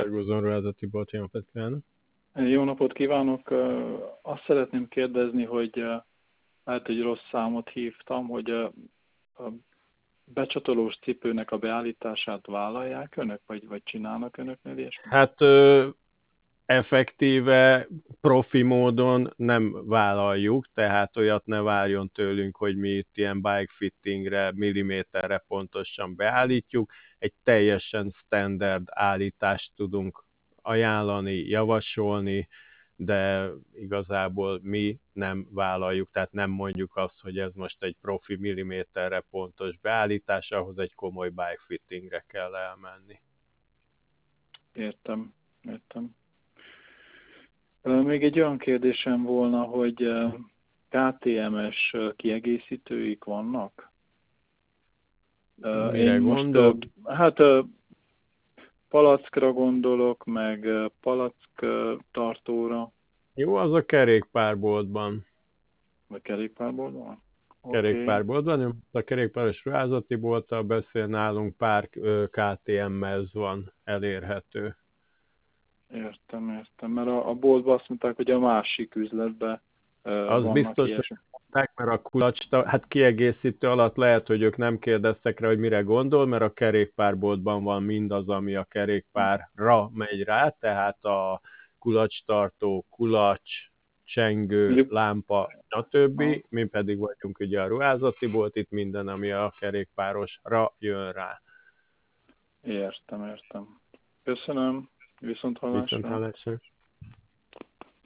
Ferguson ruházati bolt, jó napot kívánok! Jó napot kívánok! Azt szeretném kérdezni, hogy lehet, hogy rossz számot hívtam, hogy a becsatolós cipőnek a beállítását vállalják önök, vagy csinálnak önöknél ilyesmit? Hát effektíve profi módon nem vállaljuk, tehát olyat ne várjon tőlünk, hogy mi itt ilyen bike fittingre, milliméterre pontosan beállítjuk. Egy teljesen standard állítást tudunk ajánlani, javasolni, de igazából mi nem vállaljuk, tehát nem mondjuk azt, hogy ez most egy profi milliméterre pontos beállítás, ahhoz egy komoly bike fittingre kell elmenni. Értem. Még egy olyan kérdésem volna, hogy KTM-es kiegészítőik vannak? Mire gondol? Palackra gondolok, meg palack tartóra. Jó, az a kerékpárboltban. Vagy kerékpárboltban? Kerékpárboltban, a kerékpáros ruházati bolttal beszél, nálunk pár KTM-mez van elérhető. Értem, mert a boltban azt mondták, hogy a másik üzletben az vannak biztos, ilyesmi. hogy mondták, mert a kulacs, hát kiegészítő alatt lehet, hogy ők nem kérdeztek rá, hogy mire gondol, mert a kerékpárboltban van mindaz, ami a kerékpárra megy rá, tehát a kulacstartó, kulacs, csengő, lámpa, stb. Mi pedig vagyunk ugye a ruházati bolt, itt minden, ami a kerékpárosra jön rá. Értem. Köszönöm, viszont hallásra.